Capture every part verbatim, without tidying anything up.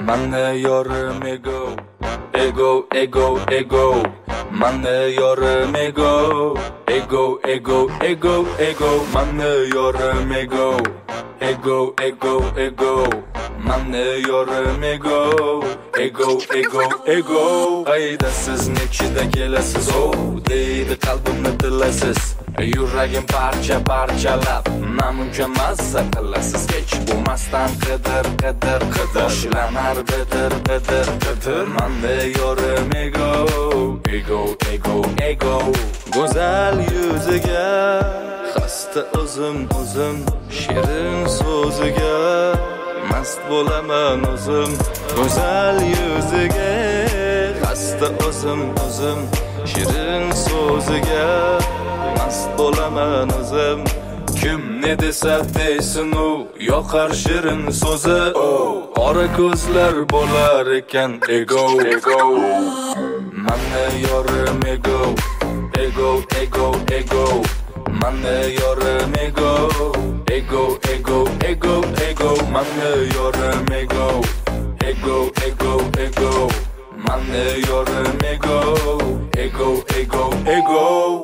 Manne yorim ego, ego, ego, ego. Manne yorim ego, ego, ego, ego, ego. Manne yorim ego, ego, ego, ego. Manne yorim ego, ego, ego, ego. Ayda siz nechida kelasiz, o deydi qalbimni tilasiz. Yuragim parcha parchalab namuncha mazza qilasiz. Kech bo'lmasdan qidir qidir qidir boshlanar bidir bidir bidir. Manda yorim ego, ego, ego, ego. Go'zal yuziga xasta o'zim o'zim, shirin so'ziga mast bo'laman o'zim. Go'zal yuziga xasta o'zim o'zim, shirin so'ziga mast bo'laman o'zim. Kim ne desa desin, u yoqar shirin so'zi. Qora ko'zlar bo'lar ekan ego, ego. Manne yorim ego, ego, ego, ego. Manne yorim ego, ego, ego, ego, ego. Manne yorim ego, ego, ego, ego. Manne yorim ego, ego, ego, ego.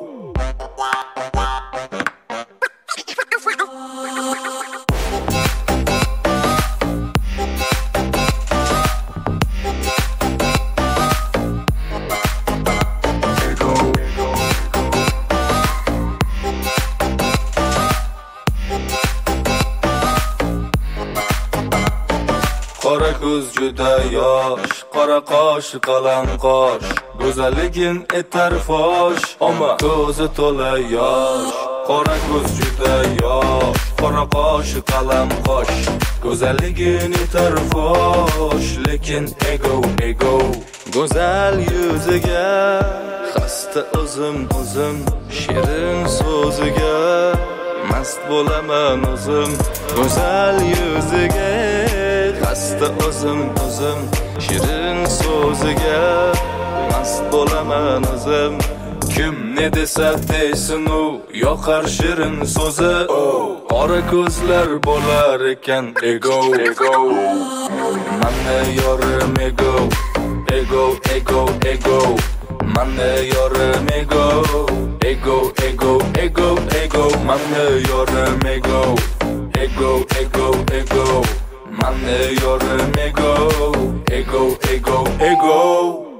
Qora ko'z juda yosh, qora qosh qalin qosh. Go'zalligin etar fosh, ammo ko'zi to'la yosh. Qora ko'z juda yosh, qora qosh qalin qosh. Go'zalligin etar fosh, lekin ego, ego. Go'zal yuziga xasta o'zim o'zim, shirin so'ziga mast bo'laman o'zim. Go'zal yuziga xasta o'zim o'zim, shirin so'ziga mast bo'laman o'zim. Kim ne desa desin, u yoqar shirin so'zi. Qora ko'zlar bo'lar ekan ego, ego. Manne yorim ego, ego, ego, ego. Manne yorim ego, ego, ego, ego, ego. Manne yorim ego, ego, ego, ego. Manne yorim ego, ego, ego, ego.